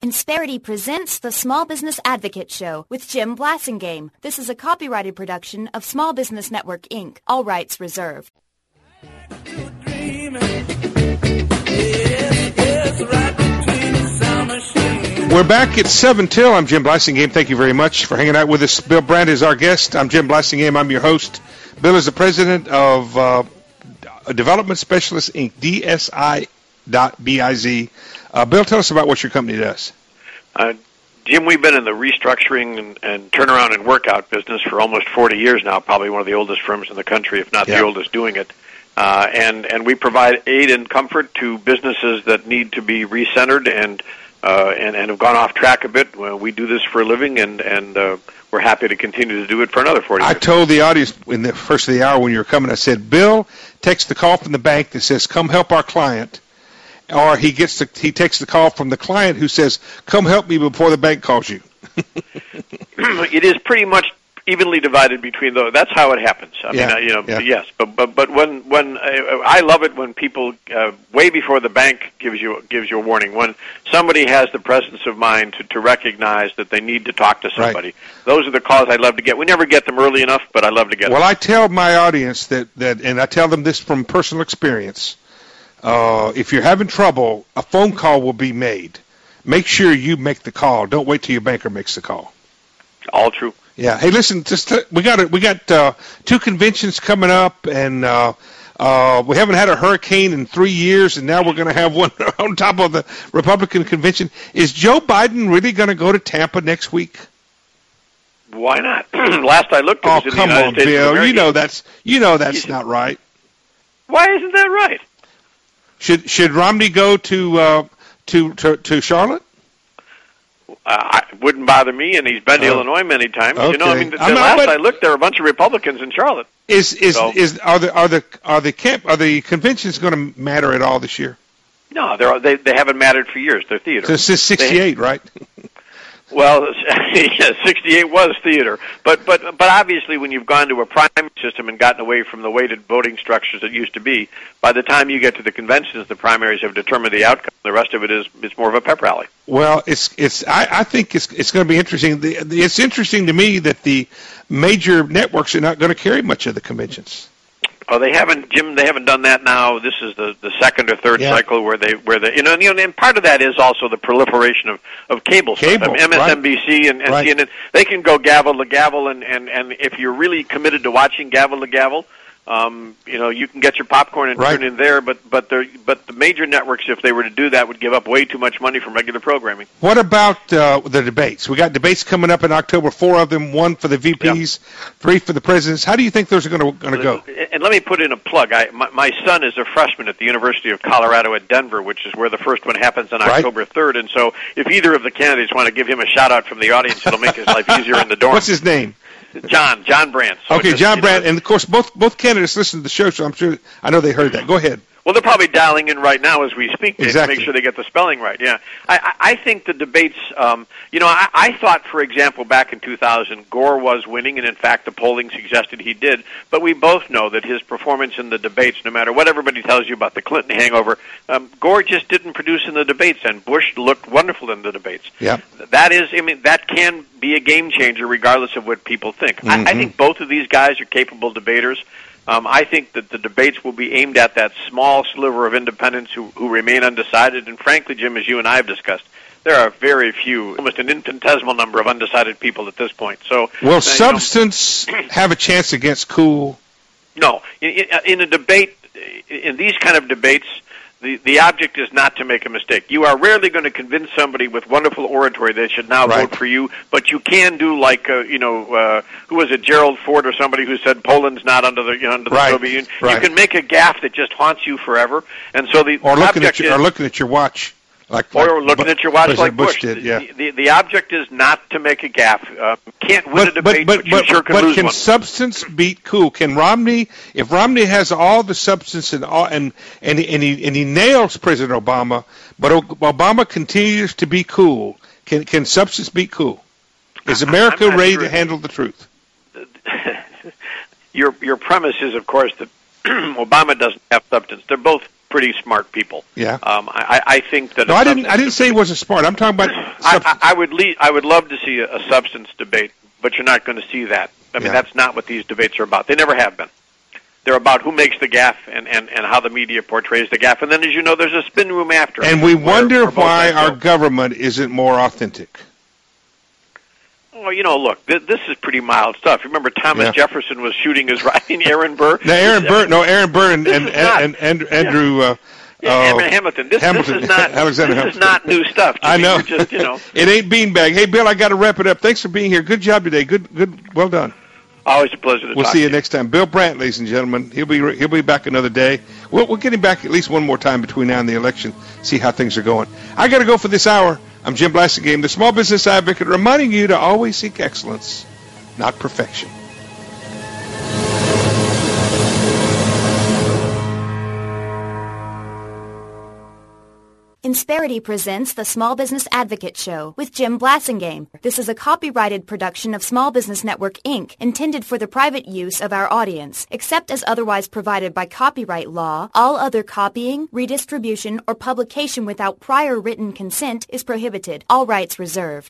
Insperity presents the Small Business Advocate Show with Jim Blasingame. This is a copyrighted production of Small Business Network, Inc. All rights reserved. We're back at 7 till. I'm Jim Blasingame. Thank you very much for hanging out with us. Bill Brandt is our guest. I'm Jim Blasingame. I'm your host. Bill is the president of Development Specialist, Inc., DSI.biz. Bill, tell us about what your company does. Jim, we've been in the restructuring and turnaround and workout business for almost 40 years now, probably one of the oldest firms in the country, if not the oldest doing it. And we provide aid and comfort to businesses that need to be recentered and have gone off track a bit. Well, we do this for a living, and we're happy to continue to do it for another 40 years. I told the audience in the first of the hour when you were coming, I said, Bill takes the call from the bank that says, come help our client, or he takes the call from the client who says, come help me before the bank calls you. It is pretty much evenly divided between those. That's how it happens. I mean, yes. But when I love it when people way before the bank gives you a warning. When somebody has the presence of mind to recognize that they need to talk to somebody. Right. Those are the calls I love to get. We never get them early enough, but I love to get them. Well, I tell my audience that, and I tell them this from personal experience. If you're having trouble, a phone call will be made. Make sure you make the call. Don't wait till your banker makes the call. All true. Yeah. Hey, listen. We got 2 conventions coming up, and we haven't had a hurricane in 3 years, and now we're going to have one on top of the Republican convention. Is Joe Biden really going to go to Tampa next week? Why not? Last I looked, it was in the United States Bill. of America. You know that's not right. Why isn't that right? Should Romney go to Charlotte? It wouldn't bother me, and he's been to Illinois many times. Okay. You know, I mean, I looked, there were a bunch of Republicans in Charlotte. Are the conventions going to matter at all this year? No, they haven't mattered for years. They're theater. So this is 68, right? Well, 68 was theater, but obviously when you've gone to a primary system and gotten away from the weighted voting structures that used to be, by the time you get to the conventions, the primaries have determined the outcome. The rest of it is more of a pep rally. Well, I think it's going to be interesting. It's interesting to me that the major networks are not going to carry much of the conventions. Oh, they haven't, Jim. They haven't done that now. This is the second or third cycle where they and part of that is also the proliferation of cable stuff. I mean, MSNBC and CNN. They can go gavel to gavel, and if you're really committed to watching gavel to gavel, you can get your popcorn and turn in there. But the major networks, if they were to do that, would give up way too much money from regular programming. What about the debates? We got debates coming up in October. 4 of them. 1 for the VPs, 3 for the presidents. How do you think those are going to go? And let me put in a plug. My son is a freshman at the University of Colorado at Denver, which is where the first one happens on October 3rd. And so, if either of the candidates want to give him a shout out from the audience, it'll make his life easier in the dorm. What's his name? John Brandt. So okay, John Brandt, and of course both candidates listen to the show, so I know they heard that. Go ahead. Well, they're probably dialing in right now as we speak to make sure they get the spelling right. Yeah, I think the debates. I thought, for example, back in 2000, Gore was winning, and in fact, the polling suggested he did. But we both know that his performance in the debates, no matter what everybody tells you about the Clinton hangover, Gore just didn't produce in the debates, and Bush looked wonderful in the debates. Yeah, that can be a game changer, regardless of what people think. Mm-hmm. I think both of these guys are capable debaters. I think that the debates will be aimed at that small sliver of independents who remain undecided. And frankly, Jim, as you and I have discussed, there are very few, almost an infinitesimal number of undecided people at this point. So, will substance have a chance against cool? No. In a debate, in these kind of debates, the object is not to make a mistake. You are rarely going to convince somebody with wonderful oratory they should now vote for you, but you can do like, who was it, Gerald Ford or somebody who said Poland's not under the Soviet Union. Right. You can make a gaffe that just haunts you forever, and so the object is looking at your watch. Or looking at your watch like Bush did, yeah. The object is not to make a gaffe. Can't win a debate, but you sure can lose one. But can substance beat cool? Can Romney, if Romney has all the substance and he nails President Obama, but Obama continues to be cool, can substance beat cool? Is America ready to handle the truth? Your premise is, of course, that Obama doesn't have substance. They're both pretty smart people. Yeah. I think that. No, I didn't say he wasn't smart. I'm talking about. I would love to see a substance debate, but you're not going to see that. I mean, that's not what these debates are about. They never have been. They're about who makes the gaffe and how the media portrays the gaffe. And then, as you know, there's a spin room after. And we wonder why our government isn't more authentic. Well, look, this is pretty mild stuff. Remember, Thomas Jefferson was shooting his riding Aaron Burr? Aaron Burr and Andrew... Hamilton. This is not new stuff. I know. Just, It ain't beanbag. Hey, Bill, I got to wrap it up. Thanks for being here. Good job today. Good. Well done. Always a pleasure to talk to you. We'll see you next time. Bill Brandt, ladies and gentlemen. He'll be back another day. We'll get him back at least one more time between now and the election, see how things are going. I got to go for this hour. I'm Jim Blasingame, the Small Business Advocate, reminding you to always seek excellence, not perfection. Insperity presents the Small Business Advocate Show with Jim Blasingame. This is a copyrighted production of Small Business Network, Inc., intended for the private use of our audience. Except as otherwise provided by copyright law, all other copying, redistribution, or publication without prior written consent is prohibited. All rights reserved.